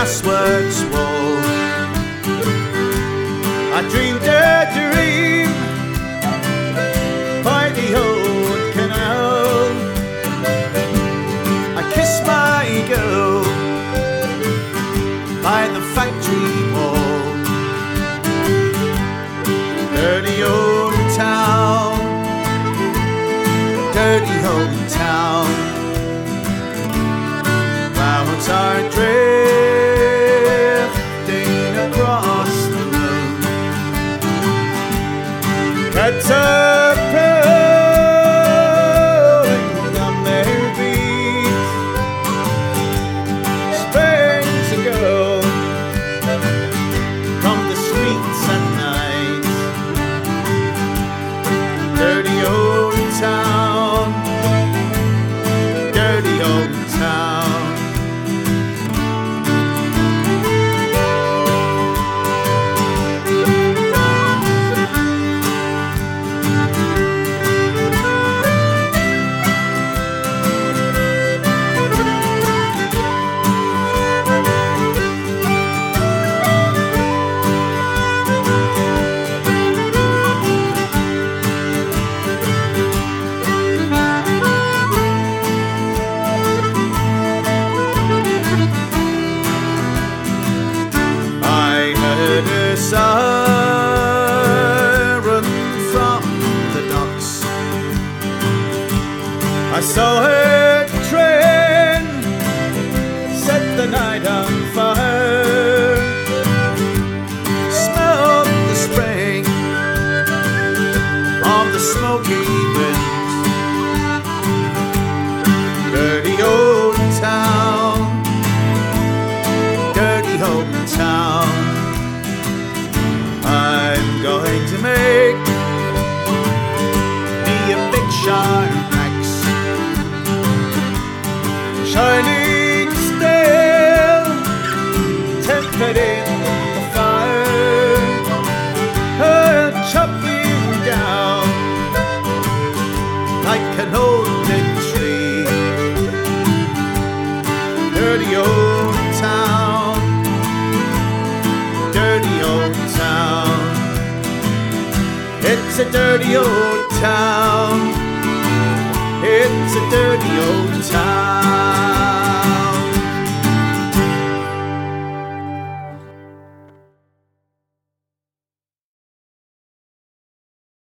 glassworks wall. I dreamed a dream by the old canal. I kissed my girl by the factory wall. Dirty old town, dirty old town. Clouds are drifting across the room. Cats are prowling on their beat. Springs ago from the streets at night. Dirty old town, dirty old town. A siren from the docks. I saw her train set the night on fire. Smelled the spring of the smoky wind. Dirty old town, dirty old town. I'm going to make me a big sharp axe, shining steel, tempered in the fire. I'll chop you down like an old dead tree. Dirty old town, dirty old town. It's a dirty old town. It's a dirty old town.